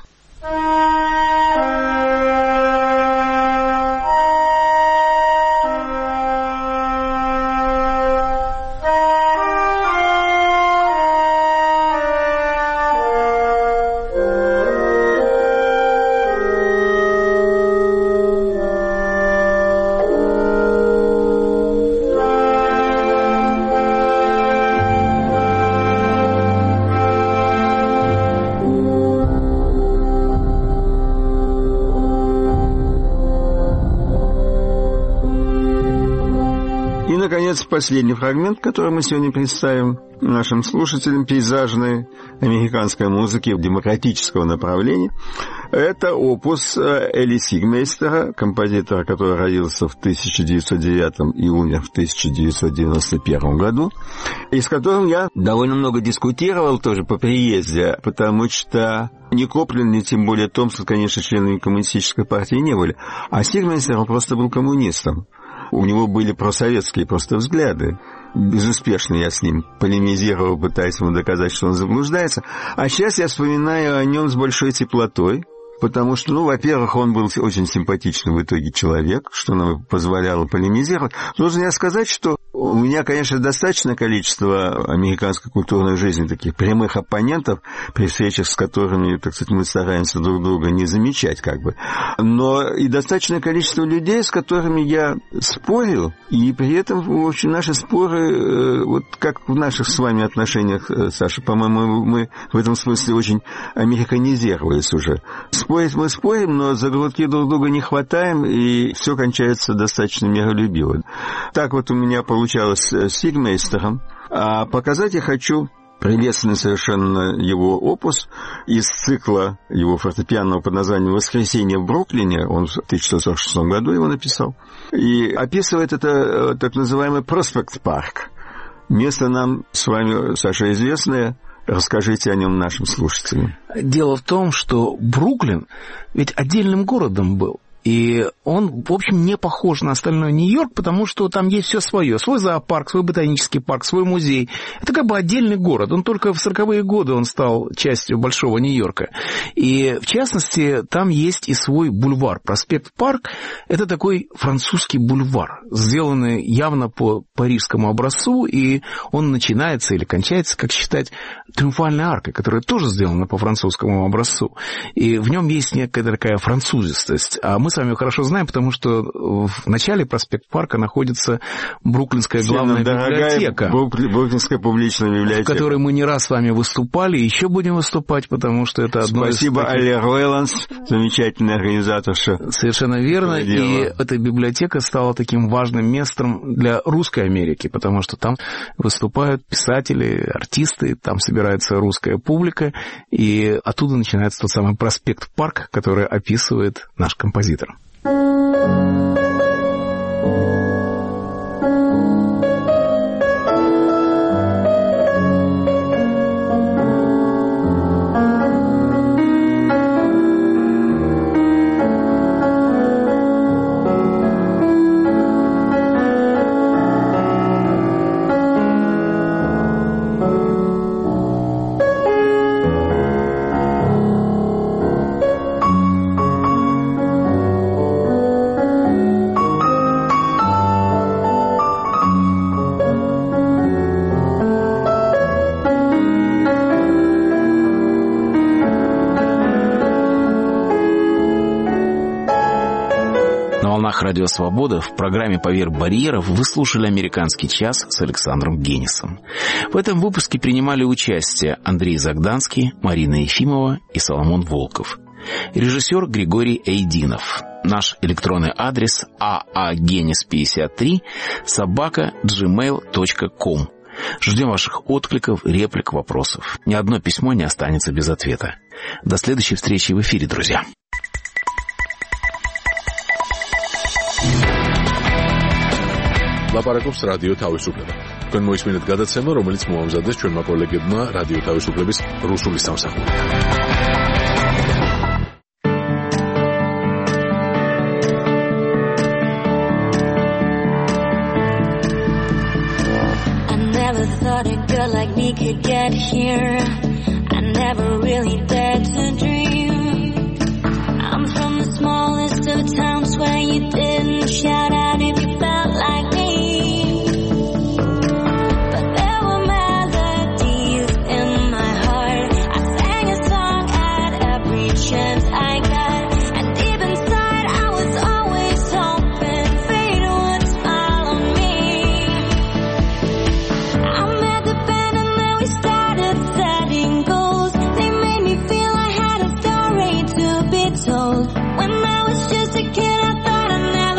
Последний фрагмент, который мы сегодня представим нашим слушателям пейзажной американской музыки демократического направления, это опус Эли Сигмейстера, композитора, который родился в 1909 и умер в 1991 году, и с которым я довольно много дискутировал тоже по приезде, потому что ни Копленд, ни тем более Томпсон, конечно, членами коммунистической партии не были, а Сигмейстер, он просто был коммунистом. У него были просоветские просто взгляды. Безуспешно я с ним полемизировал, пытаясь ему доказать, что он заблуждается. А сейчас я вспоминаю о нем с большой теплотой, потому что, во-первых, он был очень симпатичный в итоге человек, что нам позволяло полемизировать. Должен я сказать, что у меня, конечно, достаточное количество американской культурной жизни, таких прямых оппонентов, при встречах с которыми, так сказать, мы стараемся друг друга не замечать, как бы. Но и достаточное количество людей, с которыми я спорил, и при этом, в общем, наши споры, вот как в наших с вами отношениях, Саша, по-моему, мы в этом смысле очень американизировались уже. Спорить мы спорим, но за грудки друг друга не хватаем, и все кончается достаточно миролюбиво. Так вот у меня получалось с Сигмейстером. А показать я хочу прелестный совершенно его опус из цикла его фортепианного под названием «Воскресенье в Бруклине». Он в 1946 году его написал. И описывает это так называемый Проспект-парк. Место нам с вами, Саша, известное. Расскажите о нем нашим слушателям. Дело в том, что Бруклин ведь отдельным городом был. И он, в общем, не похож на остальной Нью-Йорк, потому что там есть все свое. Свой зоопарк, свой ботанический парк, свой музей. Это как бы отдельный город. Он только в 40-е годы он стал частью Большого Нью-Йорка. И, в частности, там есть и свой бульвар. Проспект Парк – это такой французский бульвар, сделанный явно по парижскому образцу, и он начинается или кончается, как считать, Триумфальной аркой, которая тоже сделана по французскому образцу. И в нем есть некая такая французистость. А мы с вами хорошо знаем, потому что в начале проспект Парка находится Бруклинская главная библиотека. Бруклинская публичная библиотека. В которой мы не раз с вами выступали, и еще будем выступать, потому что это одно из... Спасибо, Али Ройландс, замечательная организаторша. Совершенно верно. И эта библиотека стала таким важным местом для русской Америки, потому что там выступают писатели, артисты, там собирается русская публика, и оттуда начинается тот самый проспект Парк, который описывает наш композитор. Радио Свобода в программе «Поверх барьеров» вы слушали «Американский час» с Александром Генисом. В этом выпуске принимали участие Андрей Загданский, Марина Ефимова и Соломон Волков. Режиссер Григорий Эйдинов. Наш электронный адрес aagenis53@gmail.com. Ждем ваших откликов, реплик, вопросов. Ни одно письмо не останется без ответа. До следующей встречи в эфире, друзья. ლაპარაკობს რადიო თავისუფლება. თქვენ მოისმინეთ გადაცემა, რომელიც მოამზადეს ჩვენმა კოლეგებმა რადიო თავისუფლების რუსული სამსახურიდან. I never thought a girl like me could get here. I never really dared to dream. I'm from the smallest of towns where you didn't shout out if you felt like me. When I was just a kid, I thought I'd never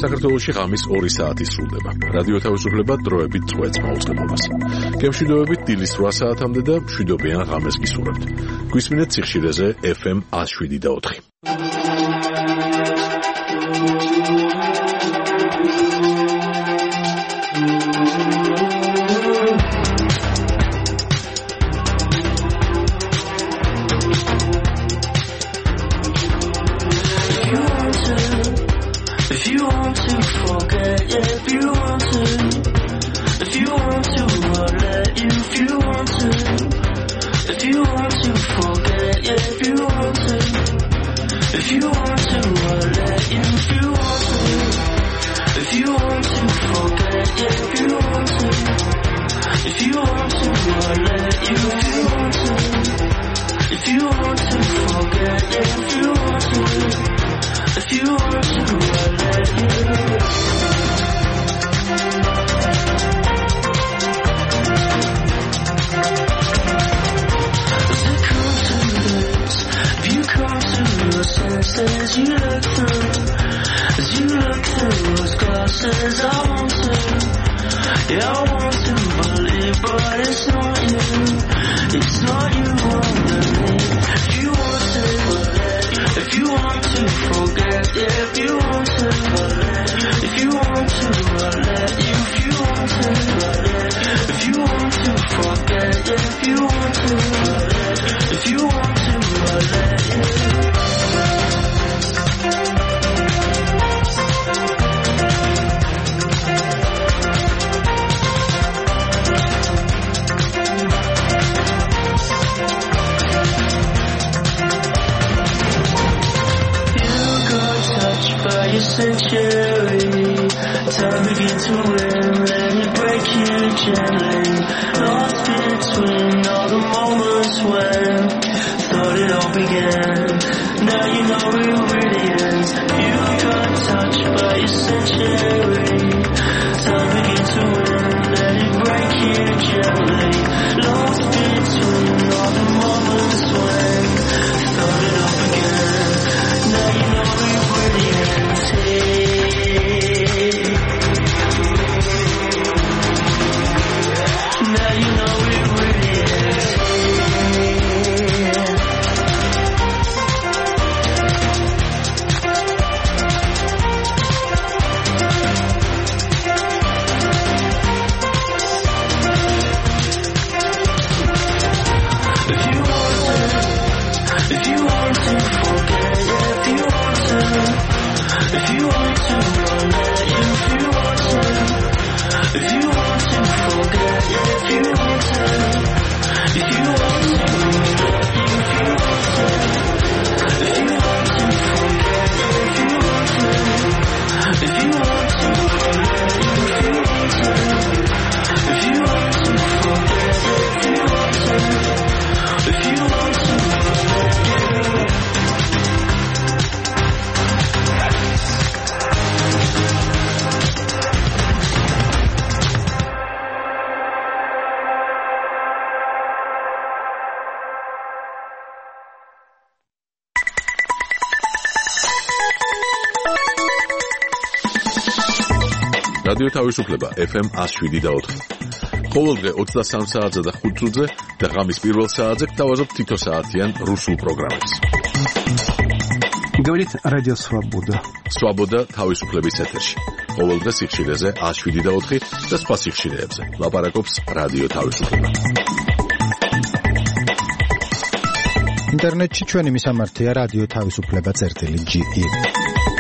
საქართველოში ღამის 2 საათი სრულდება. რადიო თავისუფლება დროებით წვეთს მაუწყებლობას. გემშვიდობებით დილის 8 საათამდე და მშვიდობიან ღამეს გისურვებთ. გვისმინეთ სიხშირეზე FM 107.4. რადიო თავისუფლება FM 107.4. ყოველდღე 23 საათზე და 5 წუთზე და ღამის პირველ საათზე გთავაზობთ თითო საათიან რუსულ პროგრამებს. Говорит Радио Свобода. Свобода თავისუფლების ეთერში. ყოველდღე სიხშირეზე 107.4 და სხვა სიხშირეებზე. ლაპარაკობს რადიო თავისუფლება. ინტერნეტში ჩვენი მისამართია რადიო თავისუფლება.ge.